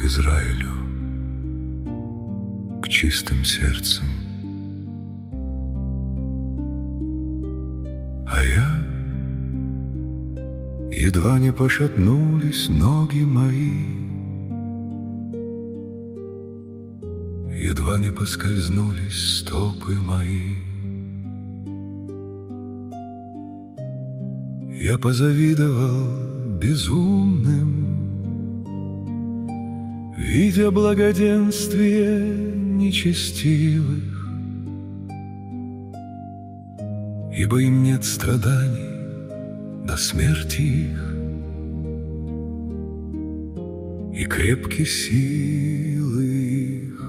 Израилю, к чистым сердцам. А я, едва не пошатнулись ноги мои, едва не поскользнулись стопы мои. Я позавидовал безумным, видя благоденствие нечестивых, ибо им нет страданий до смерти их, и крепки силы их.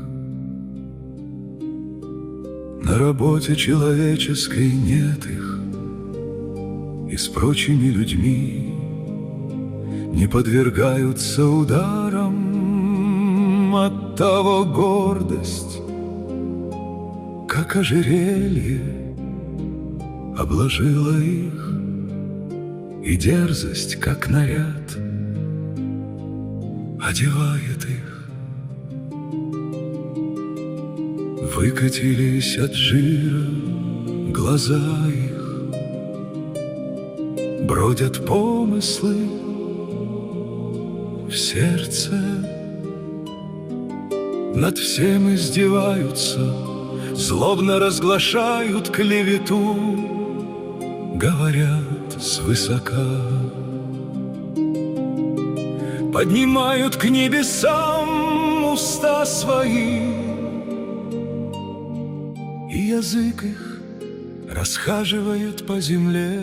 На работе человеческой нет их, и с прочими людьми не подвергаются ударам. Оттого гордость, как ожерелье, обложила их, и дерзость, как наряд, одевает их. Выкатились от жира глаза их, бродят помыслы в сердце, над всем издеваются, злобно разглашают клевету, говорят свысока, поднимают к небесам уста свои, и язык их расхаживает по земле.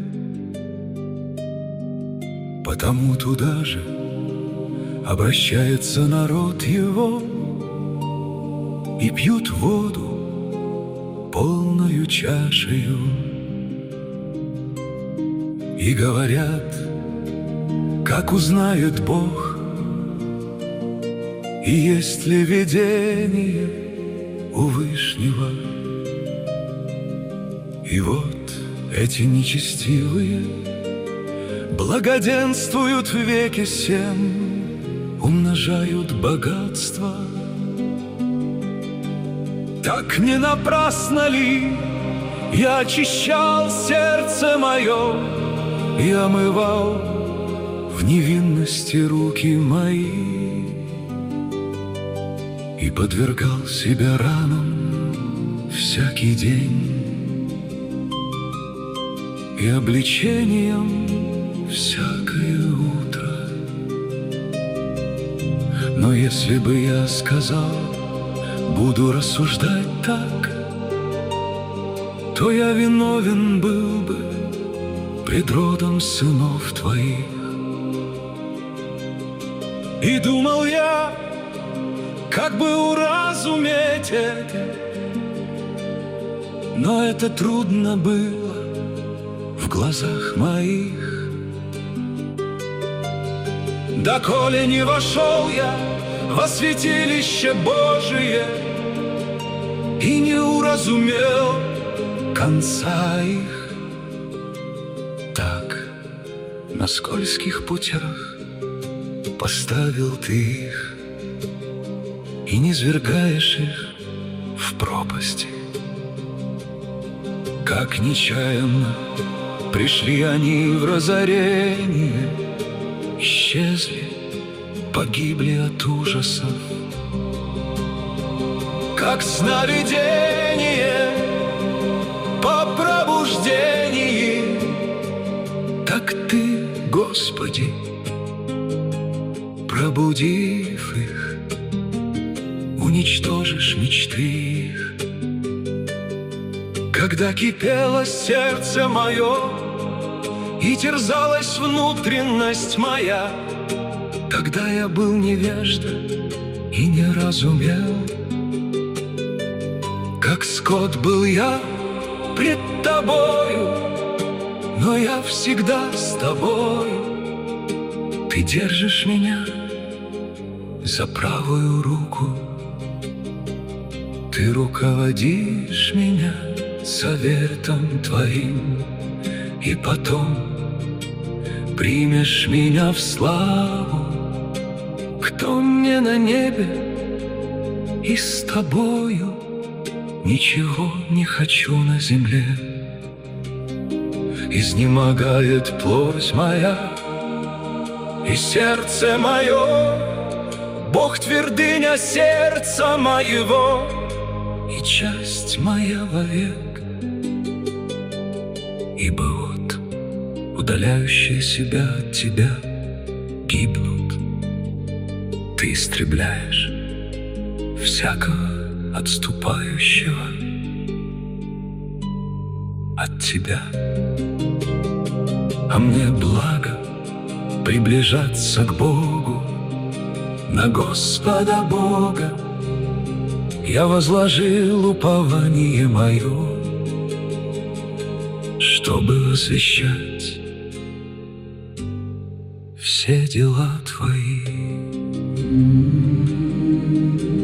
Потому туда же обращается народ его, и пьют воду полною чашею, и говорят, как узнает Бог, и есть ли видение у Вышнего. И вот эти нечестивые благоденствуют в веке сем, умножают богатство. Так не напрасно ли я очищал сердце мое и омывал в невинности руки мои, и подвергал себя ранам всякий день и обличением всякое утро. Но если бы я сказал, буду рассуждать так, то я виновен был бы пред родом сынов твоих. И думал я, как бы уразуметь это, но это трудно было в глазах моих. Доколе не вошел я во святилище Божие и не уразумел конца их. Так на скользких путях поставил ты их, и не свергаешь их в пропасти. Как нечаянно пришли они в разорение, исчезли, погибли от ужасов. Как сновидение по пробуждении, так ты, Господи, пробудив их, уничтожишь мечты их. Когда кипело сердце мое и терзалась внутренность моя, тогда я был невежда и не разумел. Как скот был я пред тобою, но я всегда с тобою. Ты держишь меня за правую руку, ты руководишь меня советом твоим, и потом примешь меня в славу к никто не на небе, и с тобою ничего не хочу на земле. Изнемогает плоть моя и сердце мое, Бог твердыня сердца моего и часть моя вовек. Ибо вот удаляющие себя от тебя гибнут. Ты истребляешь всякого отступающего от тебя. А мне благо приближаться к Богу, на Господа Бога я возложил упование мое, чтобы освящать все дела твои.